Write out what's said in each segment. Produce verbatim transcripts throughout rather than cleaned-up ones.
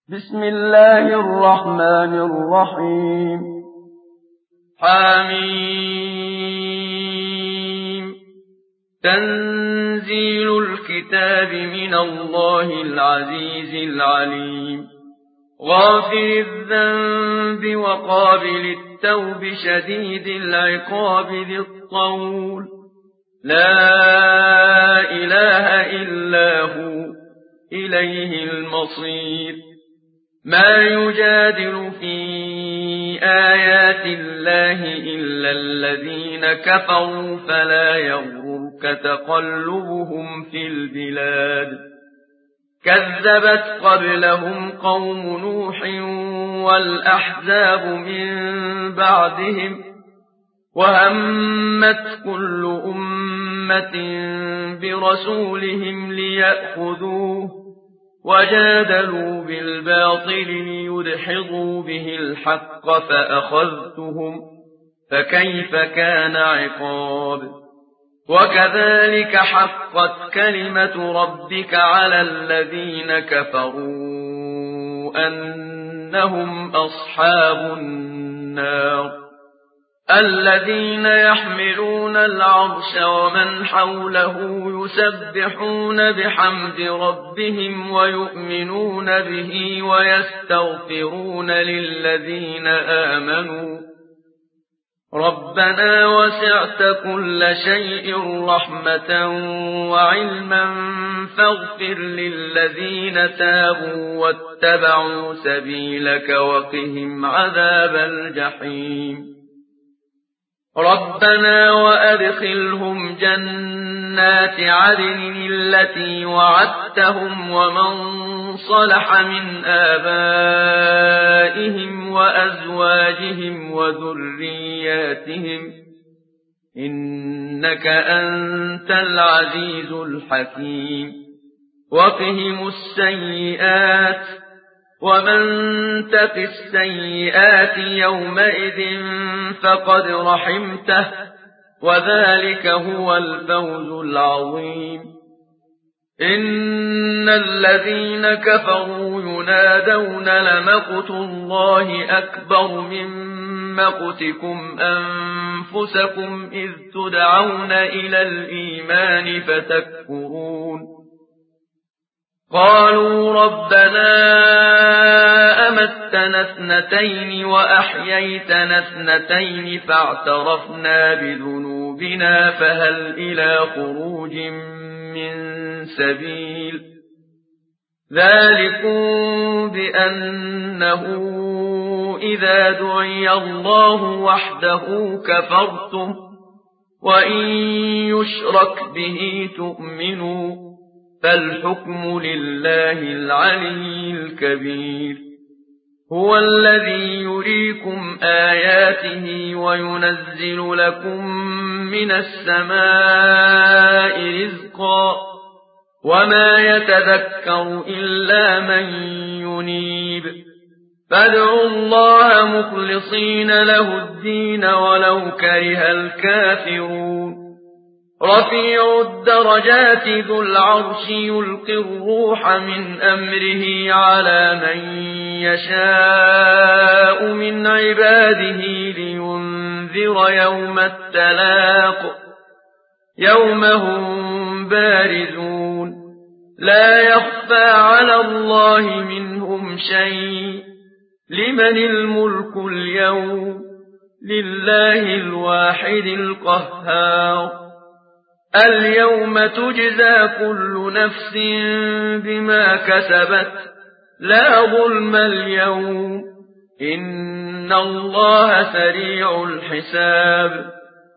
بسم الله الرحمن الرحيم حميم تنزيل الكتاب من الله العزيز العليم غافر الذنب وقابل التوب شديد العقاب ذي الطول لا إله إلا هو إليه المصير ما يجادل في آيات الله إلا الذين كفروا فلا يغررك تقلبهم في البلاد كذبت قبلهم قوم نوح والأحزاب من بعدهم وهمت كل أمة برسولهم ليأخذوه وجادلوا بالباطل ليدحضوا به الحق فأخذتهم فكيف كان عقاب وكذلك حقت كلمة ربك على الذين كفروا أنهم أصحاب النار الذين يحملون العرش ومن حوله يسبحون بحمد ربهم ويؤمنون به ويستغفرون للذين آمنوا ربنا وسعت كل شيء رحمة وعلما فاغفر للذين تابوا واتبعوا سبيلك وقهم عذاب الجحيم ربنا وأدخلهم جنات عدن التي وعدتهم ومن صلح من آبائهم وأزواجهم وذرياتهم إنك أنت العزيز الحكيم وقهم السيئات ومن تق السيئات يومئذ فقد رحمته وذلك هو الفوز العظيم إن الذين كفروا ينادون لمقت الله أكبر من مقتكم أنفسكم إذ تدعون إلى الإيمان فتكفرون قالوا ربنا أمتنا اثنتين وأحييتنا اثنتين فاعترفنا بذنوبنا فهل إلى خروج من سبيل ذلكم بأنه إذا دعي الله وحده كفرتم وإن يشرك به تؤمنوا فالحكم لله العلي الكبير هو الذي يريكم آياته وينزل لكم من السماء رزقا وما يتذكر إلا من ينيب فادعوا الله مخلصين له الدين ولو كره الكافرون رفيع الدرجات ذو العرش يلقي الروح من أمره على من يشاء من عباده لينذر يوم التلاق يوم هم بارزون لا يخفى على الله منهم شيء لمن الملك اليوم لله الواحد القهار اليوم تجزى كل نفس بما كسبت لا ظلم اليوم إن الله سريع الحساب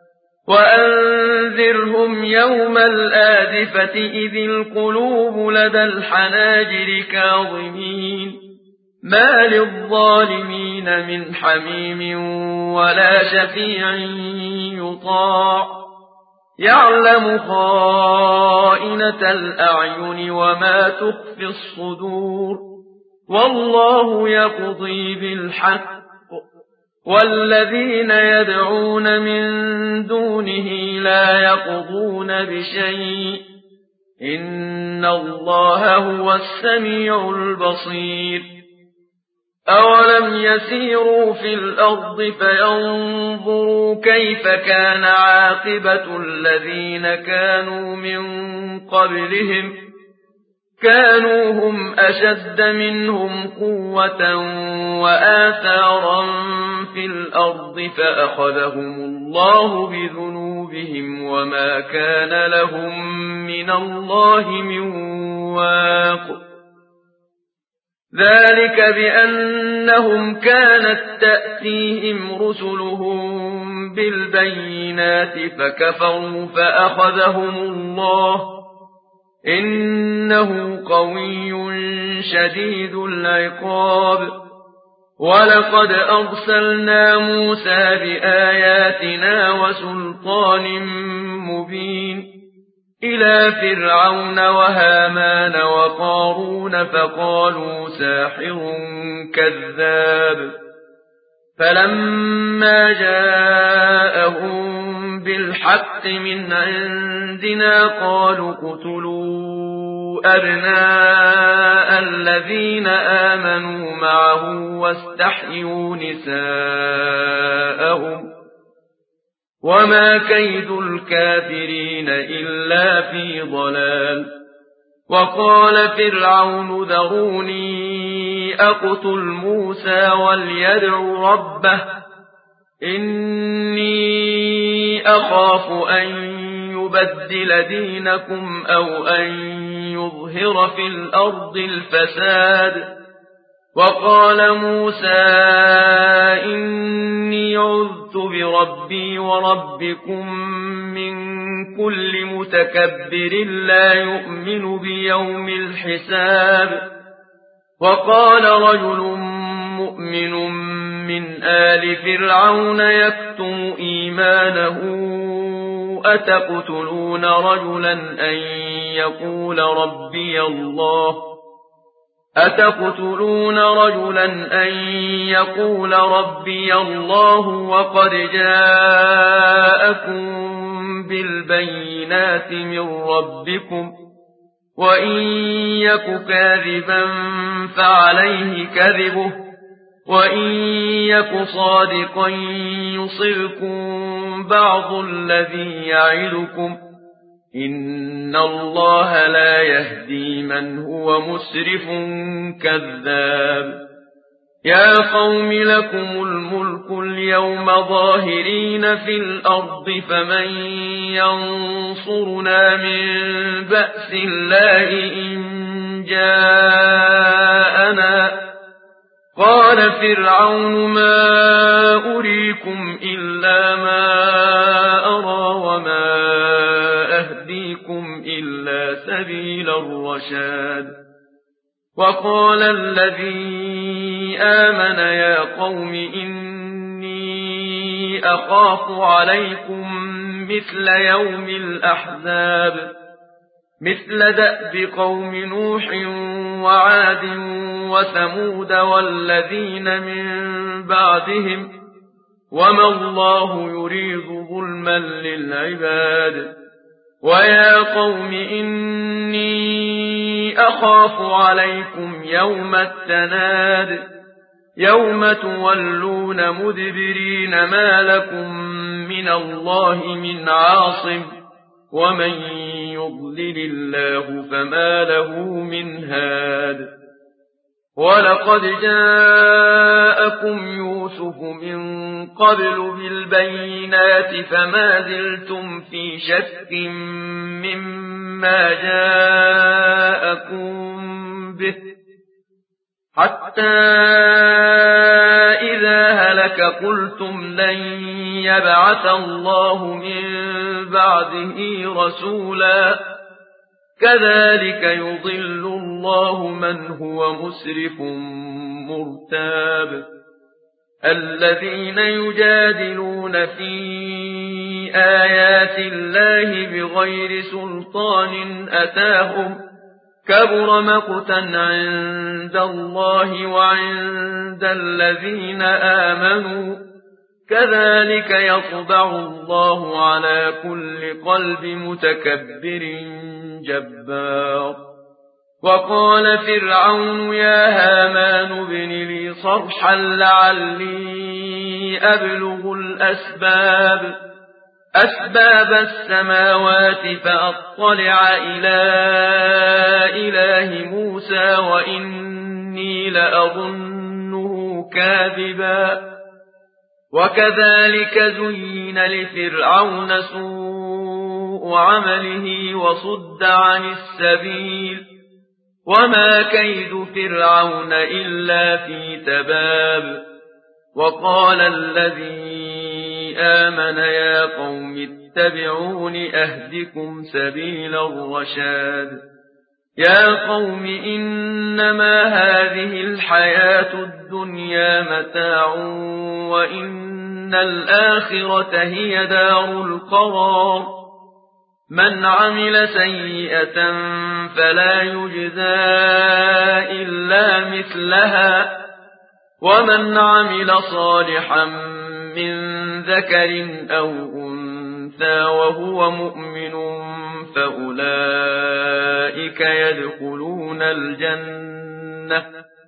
وأنذرهم يوم الآزفة إذ القلوب لدى الحناجر كاظمين ما للظالمين من حميم ولا شفيع يطاع يعلم خائنة الأعين وما تخفي الصدور والله يقضي بالحق والذين يدعون من دونه لا يقضون بشيء إن الله هو السميع البصير أولم يسيروا في الأرض فينظروا كيف كان عاقبة الذين كانوا من قبلهم كانوا هم أشد منهم قوة وآثارا في الأرض فأخذهم الله بذنوبهم وما كان لهم من الله من واق ذلك بأنهم كانت تأتيهم رسلهم بالبينات فكفروا فأخذهم الله إنه قوي شديد العقاب ولقد أرسلنا موسى بآياتنا وسلطان مبين إلى فرعون وهامان وقارون فقالوا ساحر كذاب فلما جاءهم بالحق من عندنا قالوا اقتلوا أبناء الذين آمنوا معه واستحيوا نساءهم وما كيد الكافرين إلا في ضلال وقال فرعون ذروني أقتل موسى وليدع ربه إني أخاف أن يبدل دينكم أو أن يظهر في الأرض الفساد وقال موسى إني عذت بربي وربكم من كل متكبر لا يؤمن بيوم الحساب وقال رجل مؤمن من آل فرعون يكتم إيمانه أتقتلون رجلا أن يقول ربي الله أتقتلون رجلا أن يقول ربي الله وقد جاءكم بالبينات من ربكم وإن يك كاذبا فعليه كذبه وإن يك صادقا يصبكم بعض الذي يعدكم إن الله لا يهدي من هو مسرف كذاب يا قوم لكم الملك اليوم ظاهرين في الأرض فمن ينصرنا من بأس الله إن جاءنا قال فرعون ما أريكم إلا ما أرى وما أهديكم إلا سبيل الرشاد وقال الذي آمن يا قوم إني أخاف عليكم مثل يوم الأحزاب مثل دأب قوم نوح وعاد وثمود والذين من بعدهم وما الله يريد ظلما للعباد ويا قوم إني أخاف عليكم يوم التناد يوم تولون مدبرين ما لكم من الله من عاصم ومن يضلل الله فما له من هاد ولقد جاءكم يوسف من قبل بالبينات فما زلتم في شك مما جاءكم به حتى إذا هلك قلتم لن يبعث الله من بعده رسولا كذلك يضل الله من هو مسرف مرتاب الذين يجادلون في آيات الله بغير سلطان أتاهم كبر مقتا عند الله وعند الذين آمنوا كذلك يطبع الله على كل قلب متكبر جبار وقال فرعون يا هامان ابن لي ربي صرحا لعلي أبلغ الأسباب أسباب السماوات فأطلع إلى إله موسى وإني لأظنه كاذبا وكذلك زين لفرعون سوء عمله وصد عن السبيل وما كيد فرعون إلا في تباب وقال الذي آمن يا قوم اتبعون أهدكم سبيل الرشاد يا قوم إنما هذه الحياة الدنيا متاع وإن الآخرة هي دار القرار من عمل سيئة فلا يجزى إلا مثلها ومن عمل صالحا من ذكر أو أنثى وهو مؤمن فأولئك يدخلون الجنة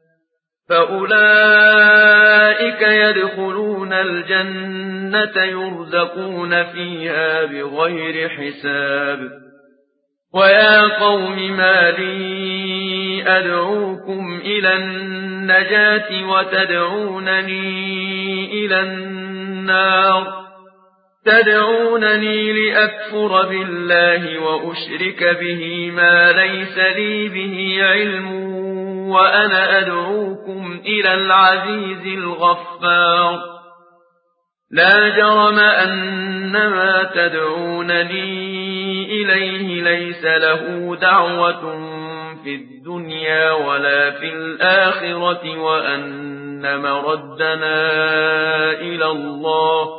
فأولئك يدخلون الجنة يرزقون فيها بغير حساب ويا قوم ما لي أدعوكم إلى النجاة وتدعونني إلى النار تدعونني لأكفر بالله وأشرك به ما ليس لي به علم وأنا أدعوكم إلى العزيز الغفار لا جرم أن ما تدعونني إليه ليس له دعوة في الدنيا ولا في الآخرة وأن مردنا إلى الله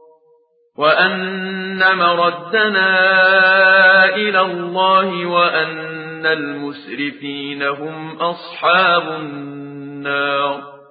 وأن مردنا إلى الله وأن المسرفين هم أصحاب النار